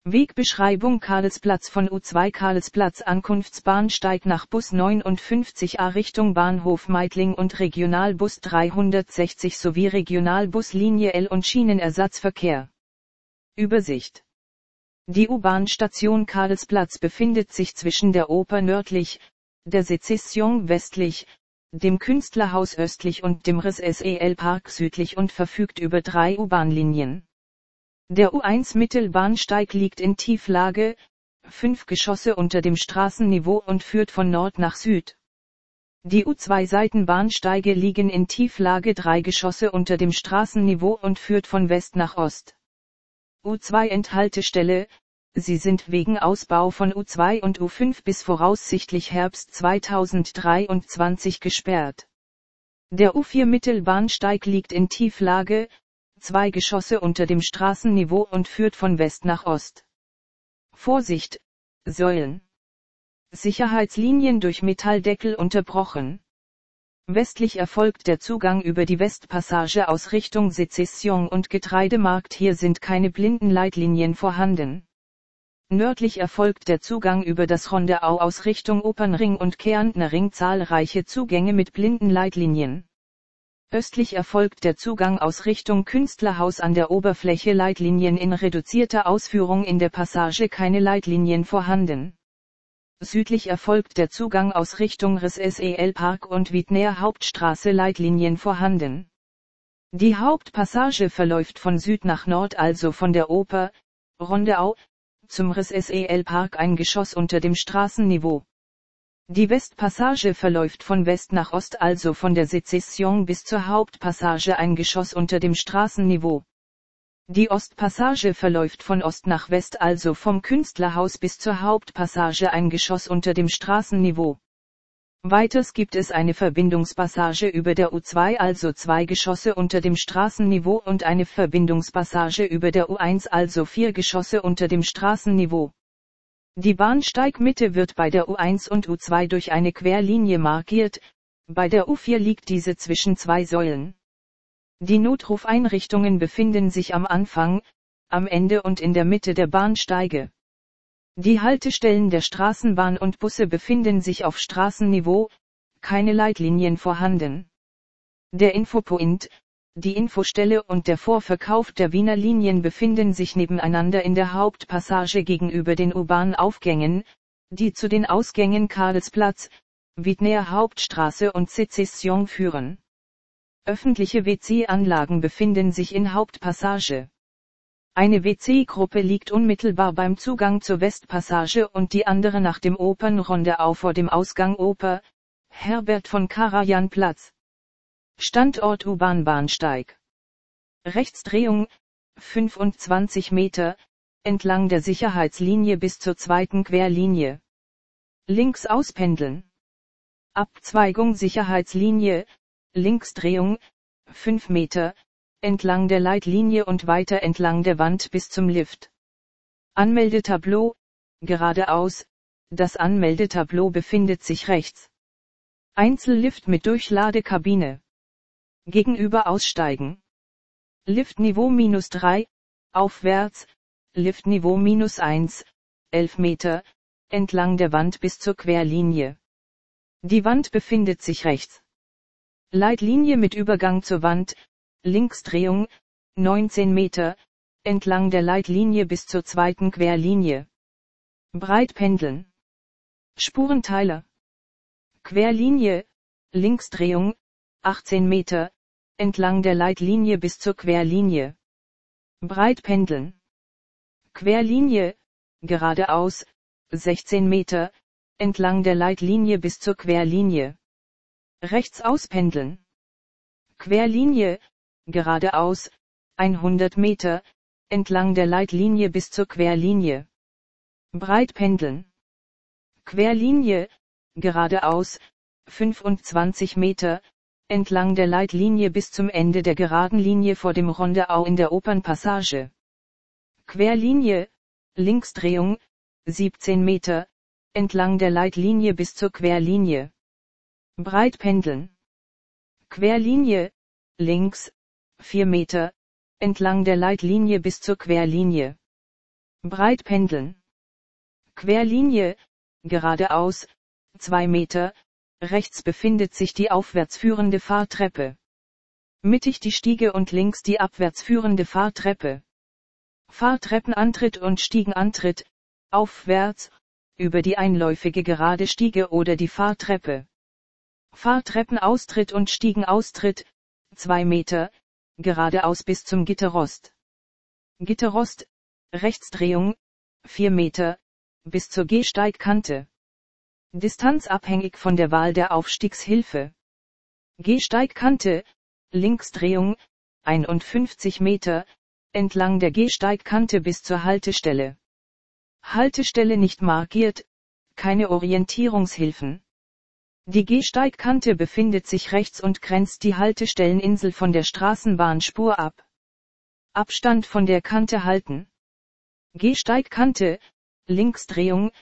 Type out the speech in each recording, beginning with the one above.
Wegbeschreibung Karlsplatz von U2 Karlsplatz Ankunftsbahnsteig nach Bus 59a Richtung Bahnhof Meidling und Regionalbus 360 sowie Regionalbuslinie L und Schienenersatzverkehr. Übersicht. Die U-Bahn-Station Karlsplatz befindet sich zwischen der Oper nördlich, der Sezession westlich, dem Künstlerhaus östlich und dem Ris-Sel-Park südlich und verfügt über 3 U-Bahn-Linien. Der U1 Mittelbahnsteig liegt in Tieflage, 5 Geschosse unter dem Straßenniveau und führt von Nord nach Süd. Die U2 Seitenbahnsteige liegen in Tieflage 3 Geschosse unter dem Straßenniveau und führt von West nach Ost. U2 Endhaltestelle, sie sind wegen Ausbau von U2 und U5 bis voraussichtlich Herbst 2023 gesperrt. Der U4 Mittelbahnsteig liegt in Tieflage, 2 Geschosse unter dem Straßenniveau und führt von West nach Ost. Vorsicht, Säulen. Sicherheitslinien durch Metalldeckel unterbrochen. Westlich erfolgt der Zugang über die Westpassage aus Richtung Sezession und Getreidemarkt, hier sind keine Blindenleitlinien vorhanden. Nördlich erfolgt der Zugang über das Rondeau aus Richtung Opernring und Kärntner Ring, zahlreiche Zugänge mit Blindenleitlinien. Östlich erfolgt der Zugang aus Richtung Künstlerhaus an der Oberfläche, Leitlinien in reduzierter Ausführung, in der Passage keine Leitlinien vorhanden. Südlich erfolgt der Zugang aus Richtung Ris-Sel-Park und Wiedner Hauptstraße, Leitlinien vorhanden. Die Hauptpassage verläuft von Süd nach Nord, also von der Oper, Rondeau, zum Ris-Sel-Park, ein Geschoss unter dem Straßenniveau. Die Westpassage verläuft von West nach Ost, also von der Sezession bis zur Hauptpassage, ein Geschoss unter dem Straßenniveau. Die Ostpassage verläuft von Ost nach West, also vom Künstlerhaus bis zur Hauptpassage, ein Geschoss unter dem Straßenniveau. Weiters gibt es eine Verbindungspassage über der U2, also 2 Geschosse unter dem Straßenniveau, und eine Verbindungspassage über der U1, also 4 Geschosse unter dem Straßenniveau. Die Bahnsteigmitte wird bei der U1 und U2 durch eine Querlinie markiert, bei der U4 liegt diese zwischen 2 Säulen. Die Notrufeinrichtungen befinden sich am Anfang, am Ende und in der Mitte der Bahnsteige. Die Haltestellen der Straßenbahn und Busse befinden sich auf Straßenniveau, keine Leitlinien vorhanden. Der Infopoint, die Infostelle und der Vorverkauf der Wiener Linien befinden sich nebeneinander in der Hauptpassage gegenüber den U-Bahn-Aufgängen, die zu den Ausgängen Karlsplatz, Wiedner Hauptstraße und Sezession führen. Öffentliche WC-Anlagen befinden sich in Hauptpassage. Eine WC-Gruppe liegt unmittelbar beim Zugang zur Westpassage und die andere nach dem Opernrondeau vor dem Ausgang Oper, Herbert von Karajan Platz. Standort U-Bahn-Bahnsteig. Rechtsdrehung, 25 Meter, entlang der Sicherheitslinie bis zur 2. Querlinie. Links auspendeln. Abzweigung Sicherheitslinie, Linksdrehung, 5 Meter, entlang der Leitlinie und weiter entlang der Wand bis zum Lift. Anmeldetableau, geradeaus, das Anmeldetableau befindet sich rechts. Einzellift mit Durchladekabine. Gegenüber aussteigen. Liftniveau -3, aufwärts, Liftniveau -1, 11 Meter, entlang der Wand bis zur Querlinie. Die Wand befindet sich rechts. Leitlinie mit Übergang zur Wand, Linksdrehung, 19 Meter, entlang der Leitlinie bis zur 2. Querlinie. Breitpendeln. Spurenteiler. Querlinie, Linksdrehung, 18 Meter, entlang der Leitlinie bis zur Querlinie. Breitpendeln. Querlinie, geradeaus, 16 Meter, entlang der Leitlinie bis zur Querlinie. Rechts auspendeln. Querlinie, geradeaus, 100 Meter, entlang der Leitlinie bis zur Querlinie. Breitpendeln. Querlinie, geradeaus, 25 Meter, entlang der Leitlinie bis zum Ende der geraden Linie vor dem Rondeau in der Opernpassage. Querlinie, Linksdrehung, 17 Meter, entlang der Leitlinie bis zur Querlinie. Breitpendeln. Querlinie, links, 4 Meter, entlang der Leitlinie bis zur Querlinie. Breit pendeln. Querlinie, geradeaus, 2 Meter, rechts befindet sich die aufwärts führende Fahrtreppe. Mittig die Stiege und links die abwärts führende Fahrtreppe. Fahrtreppenantritt und Stiegenantritt, aufwärts, über die einläufige gerade Stiege oder die Fahrtreppe. Fahrtreppenaustritt und Stiegenaustritt, 2 Meter, geradeaus bis zum Gitterrost. Gitterrost, Rechtsdrehung, 4 Meter, bis zur Gehsteigkante. Distanz abhängig von der Wahl der Aufstiegshilfe. Gehsteigkante, Linksdrehung, 51 Meter, entlang der Gehsteigkante bis zur Haltestelle. Haltestelle nicht markiert, keine Orientierungshilfen. Die Gehsteigkante befindet sich rechts und grenzt die Haltestelleninsel von der Straßenbahnspur ab. Abstand von der Kante halten. Gehsteigkante, Linksdrehung,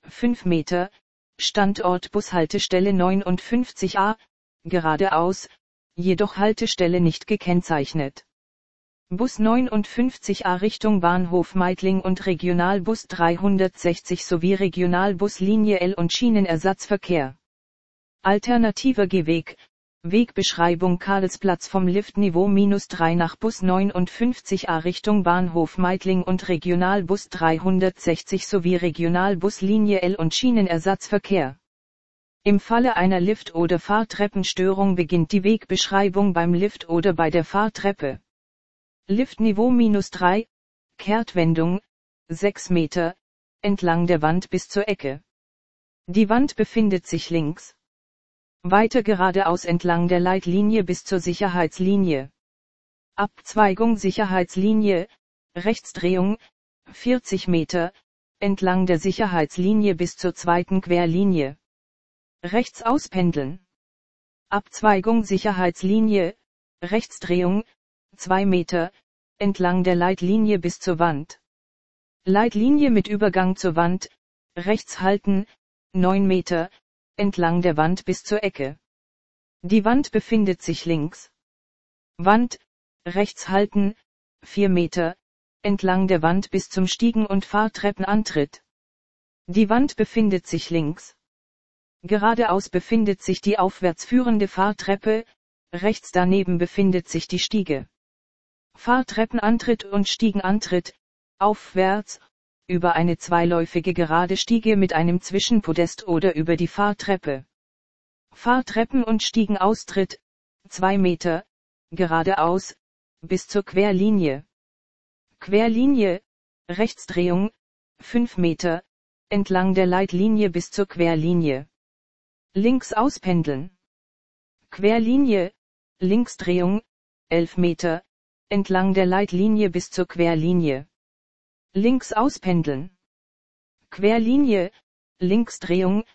5 Meter, Standort Bushaltestelle 59a, geradeaus, jedoch Haltestelle nicht gekennzeichnet. Bus 59a Richtung Bahnhof Meidling und Regionalbus 360 sowie Regionalbuslinie L und Schienenersatzverkehr. Alternativer Gehweg, Wegbeschreibung Karlsplatz vom Liftniveau -3 nach Bus 59a Richtung Bahnhof Meidling und Regionalbus 360 sowie Regionalbuslinie L und Schienenersatzverkehr. Im Falle einer Lift- oder Fahrtreppenstörung beginnt die Wegbeschreibung beim Lift oder bei der Fahrtreppe. Liftniveau -3, Kehrtwendung, 6 Meter, entlang der Wand bis zur Ecke. Die Wand befindet sich links. Weiter geradeaus entlang der Leitlinie bis zur Sicherheitslinie. Abzweigung Sicherheitslinie, Rechtsdrehung, 40 Meter, entlang der Sicherheitslinie bis zur zweiten Querlinie. Rechts auspendeln. Abzweigung Sicherheitslinie, Rechtsdrehung, 2 Meter, entlang der Leitlinie bis zur Wand. Leitlinie mit Übergang zur Wand, rechts halten, 9 Meter, entlang der Wand bis zur Ecke. Die Wand befindet sich links. Wand, rechts halten, 4 Meter, entlang der Wand bis zum Stiegen- und Fahrtreppenantritt. Die Wand befindet sich links. Geradeaus befindet sich die aufwärts führende Fahrtreppe, rechts daneben befindet sich die Stiege. Fahrtreppenantritt und Stiegenantritt, aufwärts, über eine zweiläufige gerade Stiege mit einem Zwischenpodest oder über die Fahrtreppe. Fahrtreppen- und Stiegenaustritt, 2 Meter, geradeaus, bis zur Querlinie. Querlinie, Rechtsdrehung, 5 Meter, entlang der Leitlinie bis zur Querlinie. Links auspendeln. Querlinie, Linksdrehung, 11 Meter, entlang der Leitlinie bis zur Querlinie. Links auspendeln. Querlinie, Linksdrehung,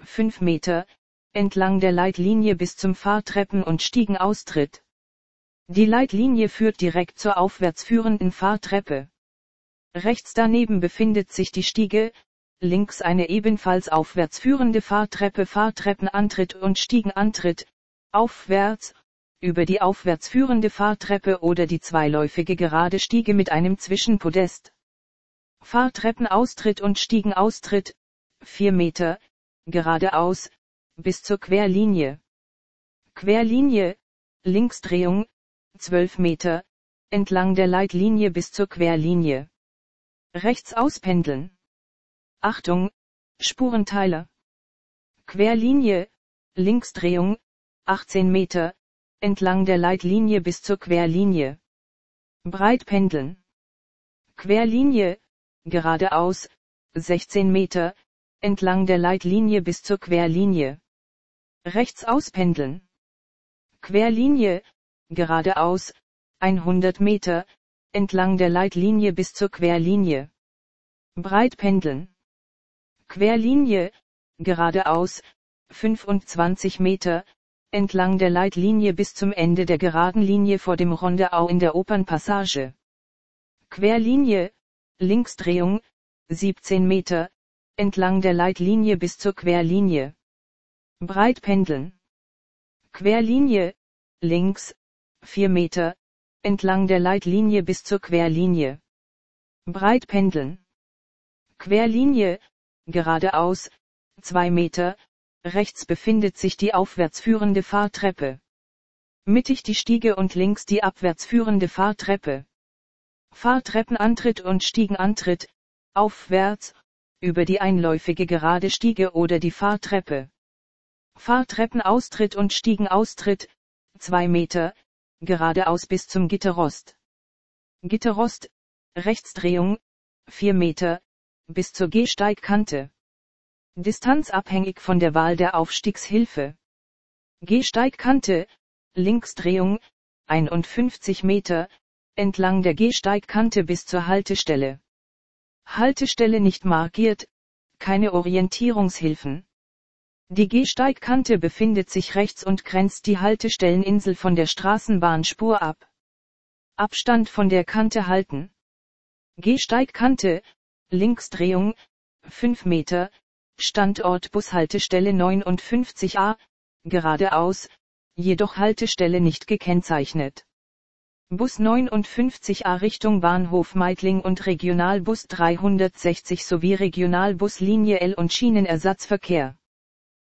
5 Meter, entlang der Leitlinie bis zum Fahrtreppen- und Stiegenaustritt. Die Leitlinie führt direkt zur aufwärts führenden Fahrtreppe. Rechts daneben befindet sich die Stiege, links eine ebenfalls aufwärts führende Fahrtreppe, Fahrtreppenantritt und Stiegenantritt, aufwärts, über die aufwärts führende Fahrtreppe oder die zweiläufige gerade Stiege mit einem Zwischenpodest. Fahrtreppenaustritt und Stiegenaustritt, 4 Meter, geradeaus, bis zur Querlinie. Querlinie, Linksdrehung, 12 Meter, entlang der Leitlinie bis zur Querlinie. Rechts auspendeln. Achtung, Spurenteiler. Querlinie, Linksdrehung, 18 Meter, entlang der Leitlinie bis zur Querlinie. Breit pendeln. Querlinie, geradeaus, 16 Meter, entlang der Leitlinie bis zur Querlinie. Rechts auspendeln. Querlinie, geradeaus, 100 Meter, entlang der Leitlinie bis zur Querlinie. Breit pendeln. Querlinie, geradeaus, 25 Meter, entlang der Leitlinie bis zum Ende der geraden Linie vor dem Rondeau in der Opernpassage. Querlinie, Linksdrehung, 17 Meter, entlang der Leitlinie bis zur Querlinie. Breit pendeln. Querlinie, links, 4 Meter, entlang der Leitlinie bis zur Querlinie. Breit pendeln. Querlinie, geradeaus, 2 Meter, rechts befindet sich die aufwärts führende Fahrtreppe. Mittig die Stiege und links die abwärts führende Fahrtreppe. Fahrtreppenantritt und Stiegenantritt, aufwärts, über die einläufige gerade Stiege oder die Fahrtreppe. Fahrtreppenaustritt und Stiegenaustritt, 2 Meter, geradeaus bis zum Gitterrost. Gitterrost, Rechtsdrehung, 4 Meter, bis zur Gehsteigkante. Distanz abhängig von der Wahl der Aufstiegshilfe. Gehsteigkante, Linksdrehung, 51 Meter, entlang der Gehsteigkante bis zur Haltestelle. Haltestelle nicht markiert, keine Orientierungshilfen. Die Gehsteigkante befindet sich rechts und grenzt die Haltestelleninsel von der Straßenbahnspur ab. Abstand von der Kante halten. Gehsteigkante, Linksdrehung, 5 Meter, Standort Bushaltestelle 59a, geradeaus, jedoch Haltestelle nicht gekennzeichnet. Bus 59a Richtung Bahnhof Meidling und Regionalbus 360 sowie Regionalbuslinie L und Schienenersatzverkehr.